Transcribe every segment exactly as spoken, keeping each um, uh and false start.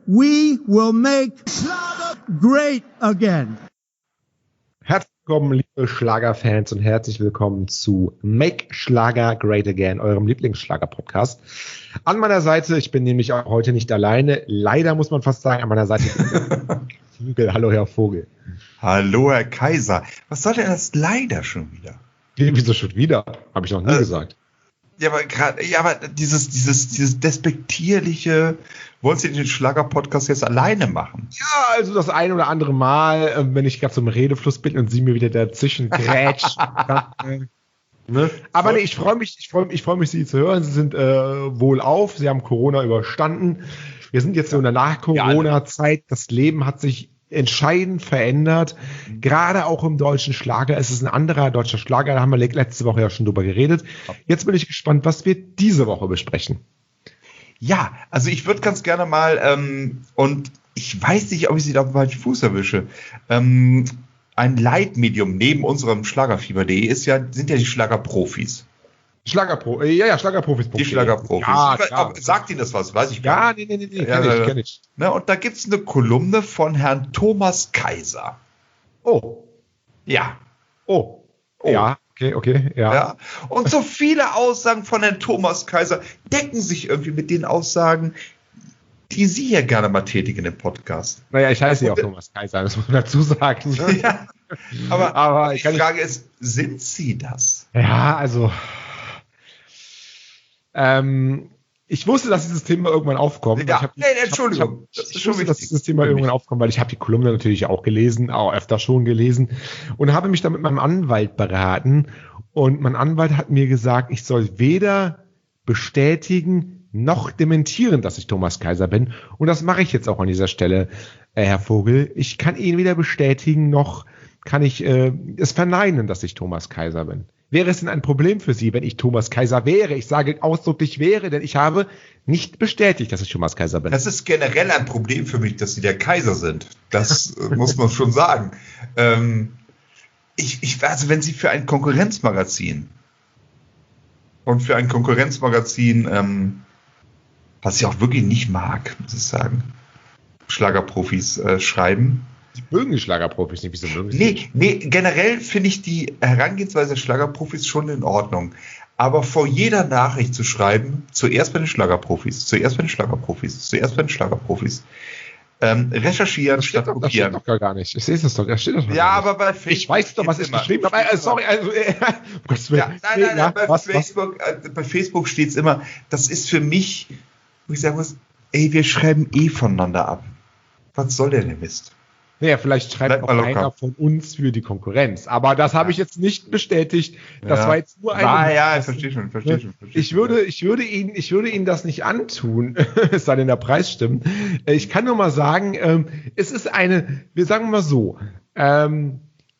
We will make Schlager great again. Herzlich willkommen, liebe Schlagerfans, und herzlich willkommen zu Make Schlager Great Again, eurem Lieblingsschlager-Podcast. An meiner Seite, ich bin nämlich auch heute nicht alleine, leider muss man fast sagen, an meiner Seite Vogel. Hallo, Herr Vogel. Hallo, Herr Kaiser. Was soll denn das leider schon wieder? Wieso schon wieder? Habe ich noch nie äh, gesagt. Ja, aber gerade, ja, aber dieses, dieses, dieses despektierliche, wollen Sie den Schlager-Podcast jetzt alleine machen? Ja, also das ein oder andere Mal, wenn ich gerade so im Redefluss bin und Sie mir wieder dazwischen grätscht. Ne? Aber nee, ich freue mich, ich freue mich, ich freue mich, Sie zu hören. Sie sind äh, wohlauf, Sie haben Corona überstanden. Wir sind jetzt so in der Nach-Corona-Zeit. Das Leben hat sich entscheidend verändert. Gerade auch im deutschen Schlager. Es ist ein anderer deutscher Schlager. Da haben wir letzte Woche ja schon drüber geredet. Jetzt bin ich gespannt, was wir diese Woche besprechen. Ja, also ich würde ganz gerne mal, ähm, und ich weiß nicht, ob ich Sie da auf den falschen Fuß erwische, ähm, ein Leitmedium neben unserem Schlagerfieber punkt de ist ja, sind ja die Schlagerprofis. Schlagerpro, ja, ja, Schlagerprofis. Die Schlagerprofis. Ja, aber, sagt Ihnen das was? Weiß ich gar nicht. Ja, nee, nee, nee, ja, kenn ich, kenn ich. Ne, und da gibt es eine Kolumne von Herrn Thomas Kaiser. Oh. Ja. Oh. oh. Ja, okay, okay, ja. ja. Und so viele Aussagen von Herrn Thomas Kaiser decken sich irgendwie mit den Aussagen, die Sie hier gerne mal tätigen im Podcast. Naja, ich heiße ja auch Thomas Kaiser, das muss man dazu sagen. Ne? Ja, aber, aber die Frage ich, ist, sind Sie das? Ja, also ähm, ich wusste, dass dieses Thema irgendwann aufkommt. Ja, ich hab, nee, Entschuldigung. Ich, hab, ich, ich wusste, dass dieses Thema irgendwann aufkommt, weil ich habe die Kolumne natürlich auch gelesen, auch öfter schon gelesen und habe mich dann mit meinem Anwalt beraten. Und mein Anwalt hat mir gesagt, ich soll weder bestätigen noch dementieren, dass ich Thomas Kaiser bin. Und das mache ich jetzt auch an dieser Stelle, äh, Herr Vogel. Ich kann ihn weder bestätigen, noch kann ich äh, es verneinen, dass ich Thomas Kaiser bin. Wäre es denn ein Problem für Sie, wenn ich Thomas Kaiser wäre? Ich sage ausdrücklich wäre, denn ich habe nicht bestätigt, dass ich Thomas Kaiser bin. Das ist generell ein Problem für mich, dass Sie der Kaiser sind. Das muss man schon sagen. Ähm, ich, ich, also wenn Sie für ein Konkurrenzmagazin und für ein Konkurrenzmagazin, ähm, was ich auch wirklich nicht mag, muss ich sagen, Schlagerprofis äh, schreiben. Sie mögen die Schlagerprofis nicht, wieso mögen Sie nee, nicht? Nee, generell finde ich die Herangehensweise der Schlagerprofis schon in Ordnung. Aber vor jeder Nachricht zu schreiben, zuerst bei den Schlagerprofis, zuerst bei den Schlagerprofis, zuerst bei den Schlagerprofis, ähm, recherchieren das statt doch, kopieren. Das steht doch gar nicht. Ich sehe es doch, das steht doch Ja, aber bei Facebook. Ich weiß doch, was ich geschrieben habe. Äh, sorry, also, äh, ja, nein, nein, nein, ja, bei, was, Facebook, was? Äh, bei Facebook steht es immer, das ist für mich, wo ich sagen muss, ey, wir schreiben eh voneinander ab. Was soll denn der Mist? Naja, vielleicht schreibt auch einer von uns für die Konkurrenz. Aber das habe ich jetzt nicht bestätigt. Das ja. war jetzt nur ein... Ah, ja, ich verstehe schon, verstehe schon. Verstehe ich, würde, ich, würde ihn, ich würde Ihnen das nicht antun, es sei denn, der Preis stimmt. Ich kann nur mal sagen, ähm, es ist eine, wir sagen mal so, ähm,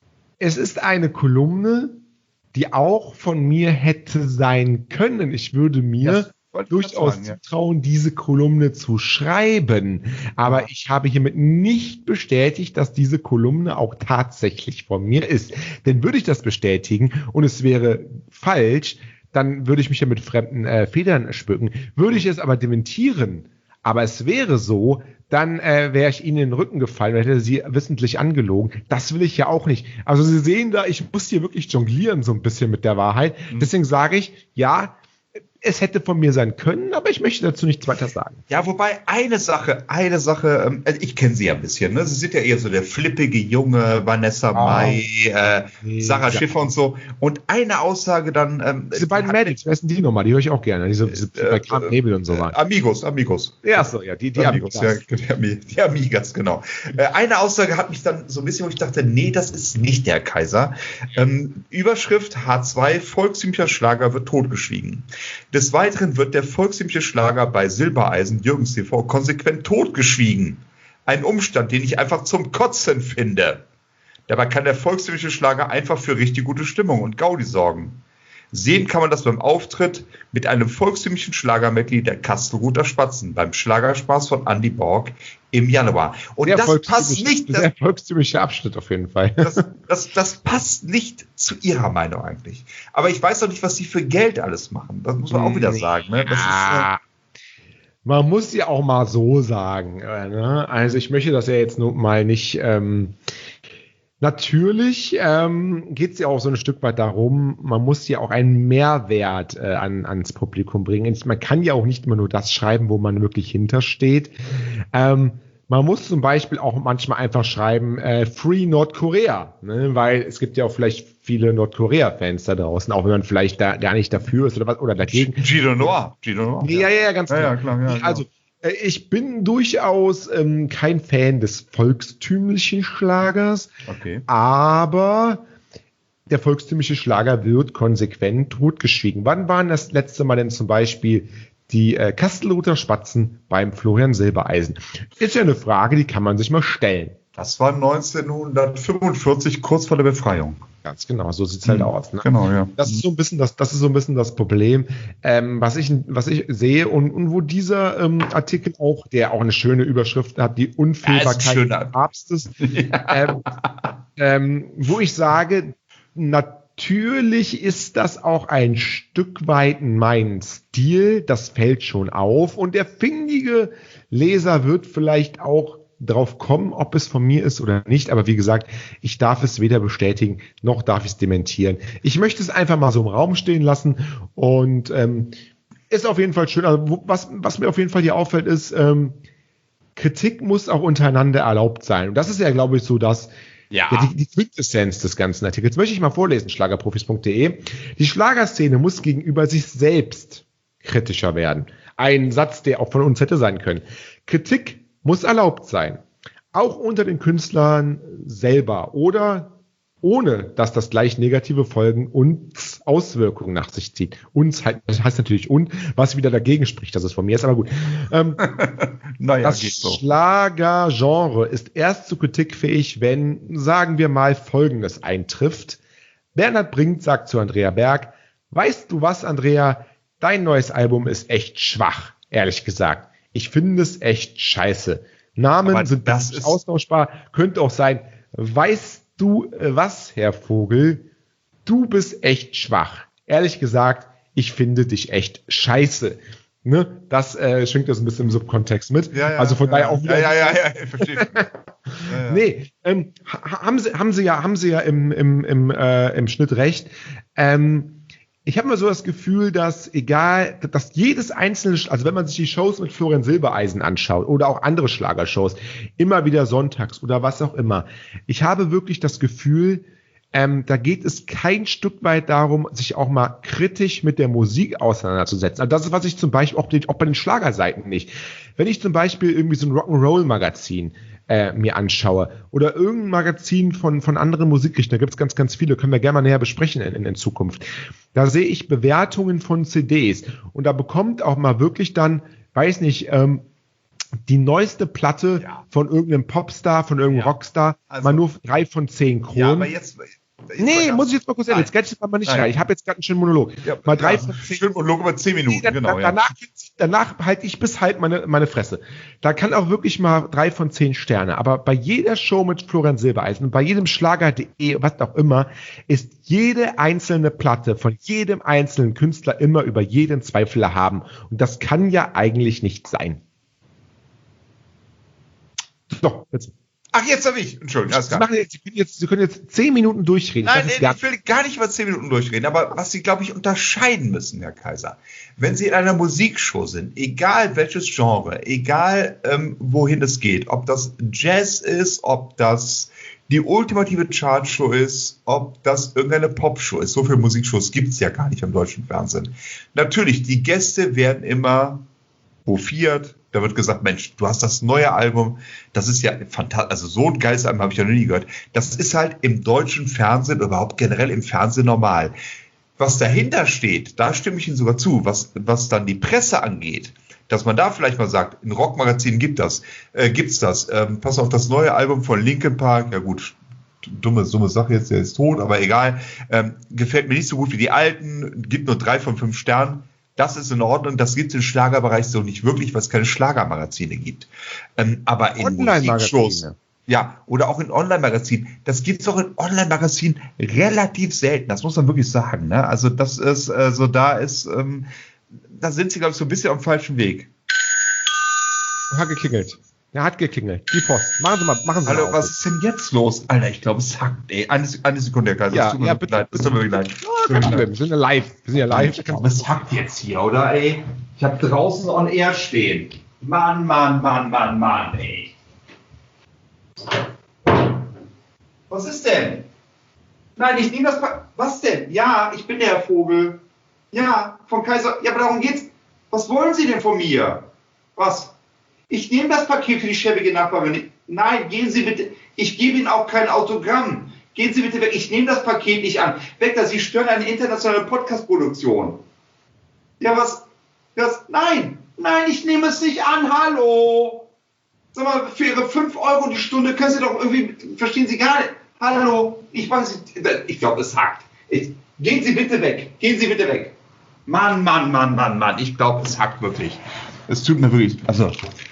es ist eine Kolumne, die auch von mir hätte sein können. Ich würde mir... durchaus zutrauen, ja. diese Kolumne zu schreiben. Aber ja. ich habe hiermit nicht bestätigt, dass diese Kolumne auch tatsächlich von mir ist. Denn würde ich das bestätigen und es wäre falsch, dann würde ich mich ja mit fremden äh, Federn schmücken. Würde ich es aber dementieren, aber es wäre so, dann äh, wäre ich Ihnen in den Rücken gefallen und hätte Sie wissentlich angelogen. Das will ich ja auch nicht. Also Sie sehen da, ich muss hier wirklich jonglieren so ein bisschen mit der Wahrheit. Mhm. Deswegen sage ich, ja, es hätte von mir sein können, aber ich möchte dazu nichts weiter sagen. Ja, wobei eine Sache, eine Sache, ähm, also ich kenne sie ja ein bisschen, ne? Sie sind ja eher so der flippige Junge, Vanessa oh, Mai, äh, nee, Sarah ja. Schiffer und so. Und eine Aussage dann... Ähm, diese beiden Mädels, wer ist denn die nochmal? Die höre ich auch gerne. Diese, diese äh, bei Kram Nebel und so weiter. Äh, Amigos, Amigos. Ja, so, ja, die, die Amigos. Amigos. Ja, die, die Amigas, genau. Äh, eine Aussage hat mich dann so ein bisschen, wo ich dachte, nee, das ist nicht der Kaiser. Ähm, Überschrift H zwei, volkstümlicher Schlager wird totgeschwiegen. Des Weiteren wird der volkstümliche Schlager bei Silbereisen Jürgens T V konsequent totgeschwiegen. Ein Umstand, den ich einfach zum Kotzen finde. Dabei kann der volkstümliche Schlager einfach für richtig gute Stimmung und Gaudi sorgen. Sehen kann man das beim Auftritt mit einem volkstümlichen Schlagermedley der Kastelruther Spatzen beim Schlagerspaß von Andy Borg im Januar. Und sehr das passt nicht. Das, sehr volkstümlicher Abschnitt auf jeden Fall. Das, das, das passt nicht zu Ihrer Meinung eigentlich. Aber ich weiß doch nicht, was Sie für Geld alles machen. Das muss man auch wieder sagen. Ne? Das ist, äh man muss ja auch mal so sagen. Äh, ne? Also ich möchte das ja jetzt nur mal nicht... Ähm, natürlich ähm, geht es ja auch so ein Stück weit darum, man muss ja auch einen Mehrwert äh, an, ans Publikum bringen. Man kann ja auch nicht immer nur das schreiben, wo man wirklich hintersteht. Ähm, man muss zum Beispiel auch manchmal einfach schreiben, äh, Free Nordkorea, ne? Weil es gibt ja auch vielleicht viele Nordkorea-Fans da draußen, auch wenn man vielleicht da gar nicht dafür ist oder was oder dagegen. Gino Noir. Gino Noir. Ja, ja, ja, ganz ja, klar. Ja, klar ja, also äh, ich bin durchaus ähm, kein Fan des volkstümlichen Schlagers, okay. aber der volkstümliche Schlager wird konsequent totgeschwiegen. Wann waren das letzte Mal denn zum Beispiel die äh, Kastelruther Spatzen beim Florian Silbereisen? Ist ja eine Frage, die kann man sich mal stellen. Das war neunzehnhundertfünfundvierzig, kurz vor der Befreiung. Ganz genau, so sieht's halt mhm. aus. Ne? Genau, ja. Das ist so ein bisschen das, das ist so ein bisschen das Problem, ähm, was ich, was ich sehe und, und wo dieser ähm, Artikel auch, der auch eine schöne Überschrift hat, die Unfehlbarkeit ja, des Papstes, ähm, ähm, wo ich sage, natürlich ist das auch ein Stück weit mein Stil, das fällt schon auf und der findige Leser wird vielleicht auch drauf kommen, ob es von mir ist oder nicht. Aber wie gesagt, ich darf es weder bestätigen, noch darf ich es dementieren. Ich möchte es einfach mal so im Raum stehen lassen und ähm, ist auf jeden Fall schön. Also, was, was mir auf jeden Fall hier auffällt, ist, ähm, Kritik muss auch untereinander erlaubt sein. Und das ist ja, glaube ich, so das, ja. Ja, die, die Quintessenz des ganzen Artikels. Möchte ich mal vorlesen, schlagerprofis punkt de. Die Schlagerszene muss gegenüber sich selbst kritischer werden. Ein Satz, der auch von uns hätte sein können. Kritik muss erlaubt sein, auch unter den Künstlern selber oder ohne, dass das gleich negative Folgen und Auswirkungen nach sich zieht. Uns halt, das heißt natürlich und, was wieder dagegen spricht, dass es von mir ist, aber gut. Ähm, naja, das so. Schlagergenre ist erst zu kritikfähig, wenn, sagen wir mal, Folgendes eintrifft. Bernhard Brink sagt zu Andrea Berg, weißt du was, Andrea, dein neues Album ist echt schwach, ehrlich gesagt. Ich finde es echt scheiße. Namen aber sind das ist austauschbar. Könnte auch sein, weißt du was, Herr Vogel? Du bist echt schwach. Ehrlich gesagt, ich finde dich echt scheiße. Ne? Das äh, schwingt das ein bisschen im Subkontext mit. Ja, ja, also von ja, daher auch wieder. Ja, ja, ja, ja, ich verstehe. ja, ja. Nee, ähm, haben sie, haben sie ja, haben sie ja im, im, im, äh, im Schnitt recht. Ähm, Ich habe immer so das Gefühl, dass egal, dass jedes einzelne, also wenn man sich die Shows mit Florian Silbereisen anschaut oder auch andere Schlagershows, immer wieder sonntags oder was auch immer, ich habe wirklich das Gefühl, ähm, da geht es kein Stück weit darum, sich auch mal kritisch mit der Musik auseinanderzusetzen. Also das ist, was ich zum Beispiel auch, auch bei den Schlagerseiten nicht. Wenn ich zum Beispiel irgendwie so ein Rock'n'Roll-Magazin Äh, mir anschaue oder irgendein Magazin von, von anderen Musikrichtern, da gibt es ganz, ganz viele, können wir gerne mal näher besprechen in, in, in Zukunft. Da sehe ich Bewertungen von C Ds und da bekommt auch mal wirklich dann, weiß nicht, ähm, die neueste Platte ja. von irgendeinem Popstar, von irgendeinem ja. Rockstar, also, mal nur drei von zehn Kronen. Ja, aber jetzt... Nee, muss ich jetzt mal kurz erzählen. Jetzt geht es mal nicht Nein. rein. Ich habe jetzt gerade einen schönen Monolog. Ja, mal drei ja, von zehn. Schönen Monolog über zehn Minuten, nee, genau. Danach, ja. danach halte ich bis halt meine, meine Fresse. Da kann auch wirklich mal drei von zehn Sterne. Aber bei jeder Show mit Florian Silbereisen, bei jedem Schlager punkt de, was auch immer, ist jede einzelne Platte von jedem einzelnen Künstler immer über jeden Zweifel erhaben. Und das kann ja eigentlich nicht sein. So, jetzt. Ach, jetzt habe ich. Entschuldigung. Sie, machen jetzt, Sie, können jetzt, Sie können jetzt zehn Minuten durchreden. Nein, nee, ich will gar nicht über zehn Minuten durchreden. Aber was Sie, glaube ich, unterscheiden müssen, Herr Kaiser, wenn Sie in einer Musikshow sind, egal welches Genre, egal ähm, wohin es geht, ob das Jazz ist, ob das die ultimative Chartshow ist, ob das irgendeine Popshow ist. So viele Musikshows gibt es ja gar nicht im deutschen Fernsehen. Natürlich, die Gäste werden immer hofiert. Da wird gesagt, Mensch, du hast das neue Album, das ist ja fantastisch, also so ein geiles Album habe ich ja noch nie gehört. Das ist halt im deutschen Fernsehen, überhaupt generell im Fernsehen normal. Was dahinter steht, da stimme ich Ihnen sogar zu, was, was dann die Presse angeht, dass man da vielleicht mal sagt, in Rockmagazinen gibt das, äh, gibt's das, ähm, pass auf das neue Album von Linkin Park, ja gut, dumme, dumme Sache jetzt, der ist tot, aber egal, ähm, gefällt mir nicht so gut wie die alten, gibt nur drei von fünf Sternen. Das ist in Ordnung, das gibt es im Schlagerbereich so nicht wirklich, weil es keine Schlagermagazine gibt. Ähm, aber in Musikshows, ja, oder auch in Online-Magazinen, das gibt es auch in Online-Magazinen relativ selten, das muss man wirklich sagen. Ne? Also das ist, also da ist, ähm, da sind sie, glaube ich, so ein bisschen am falschen Weg. Hat geklingelt. Er hat geklingelt. Die Post. Machen Sie mal, machen Sie Hallo, mal. was ist denn jetzt los? Alter, ich glaube, es hackt, ey. Eine, eine Sekunde, Herr Kaiser. Ja, es tut mir ja, wirklich bitte, leid. Es tut mir wirklich leid. Ja, kein Problem. Wir sind ja live. Wir sind ja live. Ich glaube, es hackt jetzt hier, oder, ey? Ich habe draußen on air stehen. Mann, Mann, Mann, Mann, Mann, ey. Was ist denn? Nein, ich nehme das pa- Was denn? Ja, ich bin der Herr Vogel. Ja, von Kaiser. Ja, aber darum geht's. Was wollen Sie denn von mir? Was? Ich nehme das Paket für die schäbige Nachbarin. Nein, gehen Sie bitte. Ich gebe Ihnen auch kein Autogramm. Gehen Sie bitte weg. Ich nehme das Paket nicht an. Weg da, Sie stören eine internationale Podcast-Produktion. Ja, was? Was? Nein, nein, ich nehme es nicht an. Hallo. Sag mal, für Ihre fünf Euro die Stunde können Sie doch irgendwie, verstehen Sie gar nicht. Hallo, ich weiß nicht, ich glaube, es hackt. Ich, gehen Sie bitte weg. Gehen Sie bitte weg. Mann, Mann, Mann, Mann, Mann. Ich glaube, es hackt wirklich. Es tut mir wirklich, also,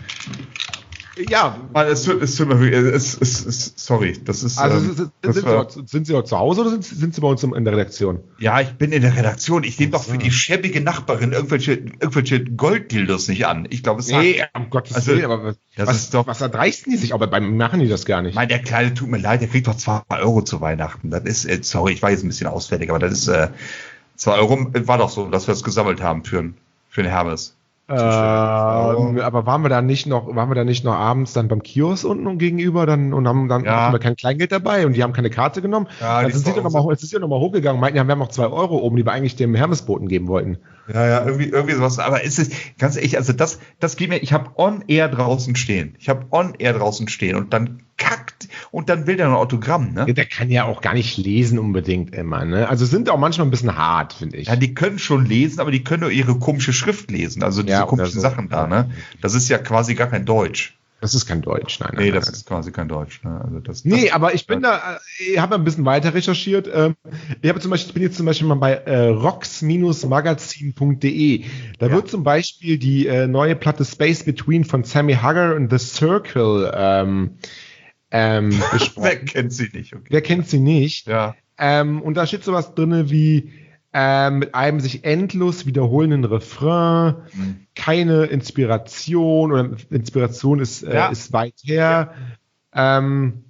Ja, Mann, es tut, es tut mir wirklich, es, es, es, sorry, das ist, also ähm, sind, das sind, war, Sie auch, sind Sie auch zu Hause oder sind, sind Sie bei uns in der Redaktion? ja, ich bin in der Redaktion. Ich nehme doch für die schäbige Nachbarin irgendwelche, irgendwelche Golddildos nicht an. Ich glaube, es Nee, hackt. um Gottes Also, Willen, aber was, das was, ist doch- was erdreisten die sich? Aber beim machen die das gar nicht. Ich meine, der Kleine, tut mir leid, der kriegt doch zwei Euro zu Weihnachten. Das ist, äh, sorry, ich war jetzt ein bisschen ausfällig, aber das ist, äh, zwei Euro war doch so, dass wir es gesammelt haben für, einen- für den Hermes. Ähm, aber waren wir da nicht noch, waren wir da nicht noch abends dann beim Kiosk unten und gegenüber dann und haben dann Ja. hatten wir kein Kleingeld dabei und die haben keine Karte genommen. Ja, dann die sind sie zwei dann Euro nochmal, jetzt ist sie nochmal hochgegangen, meinten, ja, wir haben noch zwei Euro oben, die wir eigentlich dem Hermesboten geben wollten. Ja, ja, irgendwie, irgendwie sowas. Aber es ist ganz ehrlich, also das, das geht mir, ich habe on air draußen stehen. Ich habe on air draußen stehen und dann kackt und dann will der ein Autogramm, ne? Ja, der kann ja auch gar nicht lesen unbedingt immer, ne? Also sind auch manchmal ein bisschen hart, finde ich. Ja, die können schon lesen, aber die können nur ihre komische Schrift lesen, also diese Ja, oder komischen so. Sachen da, ne? Das ist ja quasi gar kein Deutsch. Das ist kein Deutsch, nein. nein Nee, nein, das nein. ist quasi kein Deutsch, ne? Also das, Nee, das, aber ich bin da, äh, ich habe ein bisschen weiter recherchiert. Ähm, Ich habe zum Beispiel, ich bin jetzt zum Beispiel mal bei äh, rocks magazin punkt de. Da Ja. wird zum Beispiel die äh, neue Platte Space Between von Sammy Hagar und The Circle ähm, ähm, besprochen. Wer kennt sie nicht? Okay. Wer kennt sie nicht? Ja. Ähm, und da steht sowas drin wie ähm, mit einem sich endlos wiederholenden Refrain, Mhm. keine Inspiration oder Inspiration ist, äh, Ja. ist weit her. Ähm,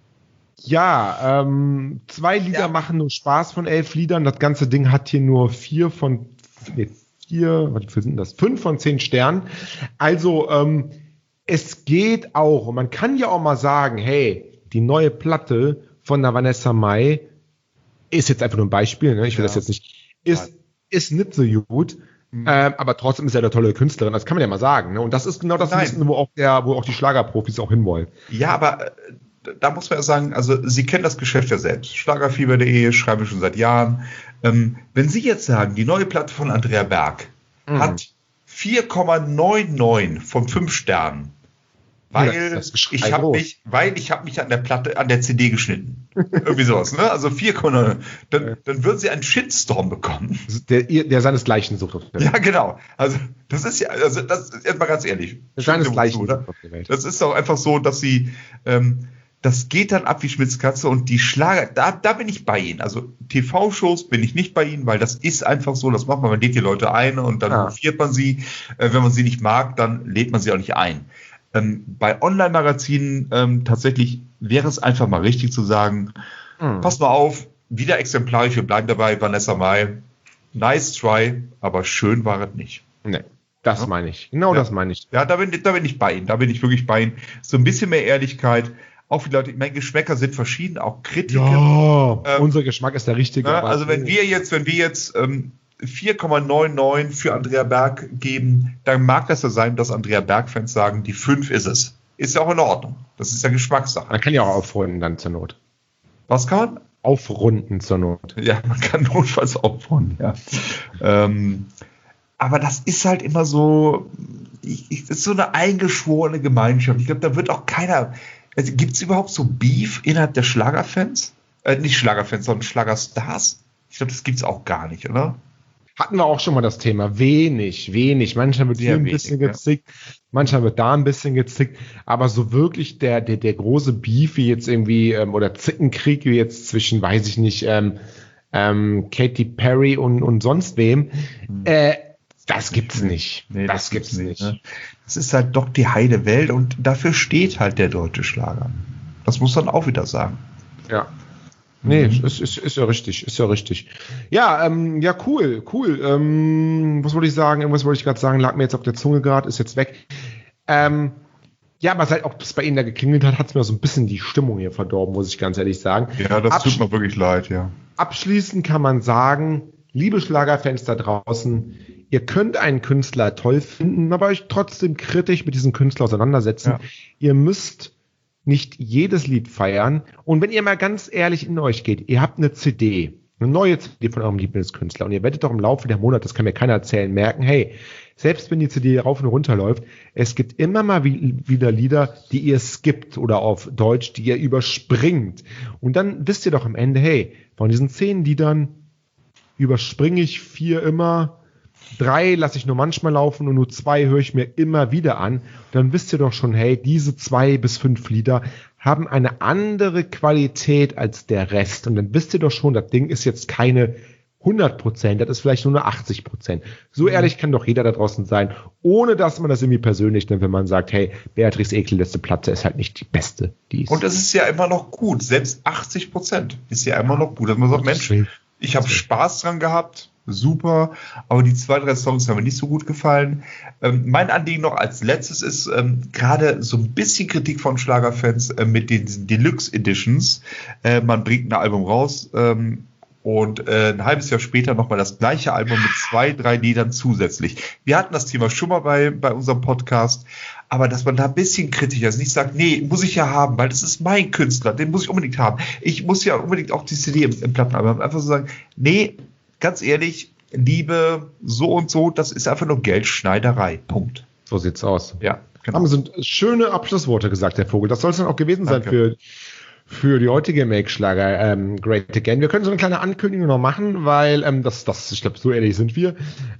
ja, ähm, zwei Lieder Ja. machen nur Spaß von elf Liedern. Das ganze Ding hat hier nur vier von nee, vier, was für sind das? Fünf von zehn Sternen. Also ähm, es geht auch, und man kann ja auch mal sagen, hey, die neue Platte von der Vanessa Mai ist jetzt einfach nur ein Beispiel, ne? Ich will Ja. das jetzt nicht, ist, ist nicht so gut, Mhm. ähm, aber trotzdem ist er eine tolle Künstlerin, das kann man ja mal sagen, ne? Und das ist genau das Nein. Wissen, wo auch der, wo auch die Schlagerprofis auch hinwollen. Ja, aber äh, da muss man ja sagen, also Sie kennen das Geschäft ja selbst. Schlagerfieber punkt de schreiben wir schon seit Jahren. Ähm, wenn Sie jetzt sagen, die neue Platte von Andrea Berg Mhm. hat vier Komma neunundneunzig von fünf Sternen, weil Ja, das ist ich habe groß. mich, weil ich habe mich an der Platte, an der C D geschnitten. Irgendwie sowas, ne? Also vier Komma neun. Dann, dann würden Sie einen Shitstorm bekommen. Der, der seinesgleichen sucht auf der Ja, Welt. genau. Also das ist ja, also das ist jetzt mal ganz ehrlich. Der Stimmt dir wohl seinesgleichen zu, oder? sucht auf der Welt. Das ist doch einfach so, dass sie, ähm, das geht dann ab wie Schmitzkatze und die Schlager, da, da bin ich bei ihnen. Also T V-Shows bin ich nicht bei ihnen, weil das ist einfach so, das macht man, man lädt die Leute ein und dann Ja. hofiert man sie. Äh, wenn man sie nicht mag, dann lädt man sie auch nicht ein. Ähm, bei Online-Magazinen ähm, tatsächlich wäre es einfach mal richtig zu sagen, Mhm. pass mal auf, wieder exemplarisch, wir bleiben dabei, Vanessa Mai, nice try, aber schön war es nicht. Nee, das Ja. meine ich. Genau Ja. das meine ich. Ja, da bin, da bin ich bei Ihnen. Da bin ich wirklich bei Ihnen. So ein bisschen mehr Ehrlichkeit. Auch die Leute, ich meine, Geschmäcker sind verschieden, auch Kritiker. Ja, Ähm, unser Geschmack ist der richtige. Ne? aber- Also wenn wir jetzt, wenn wir jetzt ähm, vier Komma neunundneunzig für Andrea Berg geben, dann mag das ja sein, dass Andrea Berg-Fans sagen, die fünf ist es. Ist ja auch in Ordnung. Das ist ja Geschmackssache. Man kann ja auch aufrunden dann zur Not. Was kann man? Aufrunden zur Not. Ja, man kann notfalls aufbauen, ja. Ähm, aber das ist halt immer so, ich, ich, das ist so eine eingeschworene Gemeinschaft. Ich glaube, da wird auch keiner. Also, gibt es überhaupt so Beef innerhalb der Schlagerfans? Äh, nicht Schlagerfans, sondern Schlagerstars? Ich glaube, das gibt es auch gar nicht, oder? Hatten wir auch schon mal das Thema. Wenig, wenig. Manchmal wird Sehr hier ein wenig, bisschen ja. gezickt, manchmal wird da ein bisschen gezickt. Aber so wirklich der, der, der große Beef wie jetzt irgendwie, ähm, oder Zickenkrieg wie jetzt zwischen, weiß ich nicht, ähm, ähm, Katy Perry und, und sonst wem, Mhm. äh, Das gibt's nicht. Nee, das, das gibt's nicht. Ne? Das ist halt doch die heile Welt und dafür steht halt der deutsche Schlager. Das muss man auch wieder sagen. Ja. Nee, mhm. ist, ist, ist ja richtig, ist ja richtig. Ja, ähm, ja, cool, cool. Ähm, was wollte ich sagen? Irgendwas wollte ich gerade sagen, lag mir jetzt auf der Zunge gerade, ist jetzt weg. Ähm, ja, aber seit auch es bei Ihnen da geklingelt hat, hat es mir so ein bisschen die Stimmung hier verdorben, muss ich ganz ehrlich sagen. Ja, das Absch- tut mir wirklich leid, ja. Abschließend kann man sagen, liebe Schlagerfans da draußen, ihr könnt einen Künstler toll finden, aber euch trotzdem kritisch mit diesem Künstler auseinandersetzen. Ja. Ihr müsst nicht jedes Lied feiern. Und wenn ihr mal ganz ehrlich in euch geht, ihr habt eine C D, eine neue C D von eurem Lieblingskünstler und ihr werdet doch im Laufe der Monate, das kann mir keiner erzählen, merken, hey, selbst wenn die C D rauf und runter läuft, es gibt immer mal wieder Lieder, die ihr skippt oder auf Deutsch, die ihr überspringt. Und dann wisst ihr doch am Ende, hey, von diesen zehn Liedern überspringe ich vier immer, drei lasse ich nur manchmal laufen und nur zwei höre ich mir immer wieder an. Dann wisst ihr doch schon, hey, diese zwei bis fünf Lieder haben eine andere Qualität als der Rest. Und dann wisst ihr doch schon, das Ding ist jetzt keine hundert Prozent, das ist vielleicht nur eine achtzig Prozent. So ehrlich kann doch jeder da draußen sein, ohne dass man das irgendwie persönlich nimmt, wenn man sagt, hey, Beatrix Egli letzte Platte ist halt nicht die beste. Die ist. Und es ist ja immer noch gut, selbst achtzig Prozent ist ja immer noch gut, dass man sagt, Mensch, ich habe Spaß dran gehabt, super, aber die zwei, drei Songs haben mir nicht so gut gefallen. Ähm, mein Anliegen noch als letztes ist ähm, gerade so ein bisschen Kritik von Schlagerfans äh, mit den Deluxe Editions. Äh, man bringt ein Album raus ähm, und äh, ein halbes Jahr später nochmal das gleiche Album mit zwei, drei Liedern zusätzlich. Wir hatten das Thema schon mal bei, bei unserem Podcast, aber dass man da ein bisschen kritischer ist, nicht sagt, nee, muss ich ja haben, weil das ist mein Künstler, den muss ich unbedingt haben. Ich muss ja unbedingt auch die C D im, im Plattenalbum haben. Einfach so sagen, nee, ganz ehrlich, Liebe, so und so, das ist einfach nur Geldschneiderei. Punkt. So sieht's aus. Ja, genau. Haben Sie schöne Abschlussworte gesagt, Herr Vogel. Das soll es dann auch gewesen Danke. sein für, für die heutige Make-Schlager ähm, Great Again. Wir können so eine kleine Ankündigung noch machen, weil ähm, das, das, ich glaube, so ehrlich sind wir.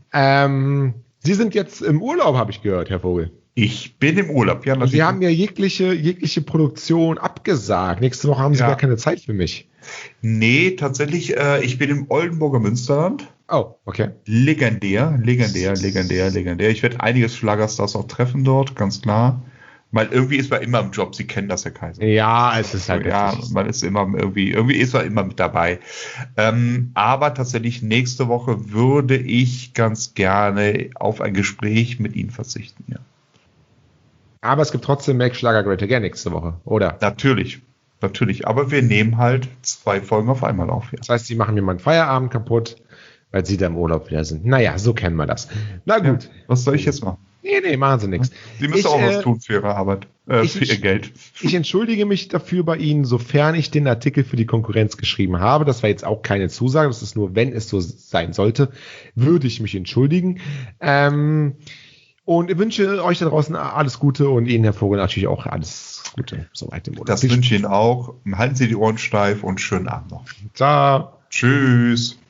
Ähm, Sie sind jetzt im Urlaub, habe ich gehört, Herr Vogel. Ich bin im Urlaub, ja. Sie haben ja jegliche, jegliche Produktion abgesagt. Nächste Woche haben Sie ja. gar keine Zeit für mich. Nee, tatsächlich, äh, ich bin im Oldenburger Münsterland. Oh, okay. Legendär, legendär, legendär, legendär. Ich werde einige Schlagerstars auch treffen dort, ganz klar. Weil irgendwie ist man immer im Job, Sie kennen das, Herr Kaiser. Ja, es ist halt. Ja, man ist immer irgendwie, irgendwie ist man immer mit dabei. Ähm, aber tatsächlich nächste Woche würde ich ganz gerne auf ein Gespräch mit Ihnen verzichten, ja. Aber es gibt trotzdem Make Schlager Great Again nächste Woche, oder? Natürlich, natürlich. Aber wir nehmen halt zwei Folgen auf einmal auf. Ja. Das heißt, Sie machen mir meinen Feierabend kaputt, weil Sie da im Urlaub wieder sind. Naja, so kennen wir das. Na gut. Ja, was soll ich jetzt machen? Nee, nee, machen Sie nichts. Sie müssen ich, auch was äh, tun für Ihre Arbeit, äh, ich, für Ihr Geld. Ich entschuldige mich dafür bei Ihnen, sofern ich den Artikel für die Konkurrenz geschrieben habe. Das war jetzt auch keine Zusage, das ist nur, wenn es so sein sollte, würde ich mich entschuldigen. Ähm, und ich wünsche euch da draußen alles Gute und Ihnen, Herr Vogel, natürlich auch alles Gute. Soweit im Urlaub. Das wünsche ich Ihnen auch. Halten Sie die Ohren steif und schönen Abend noch. Ciao. Tschüss.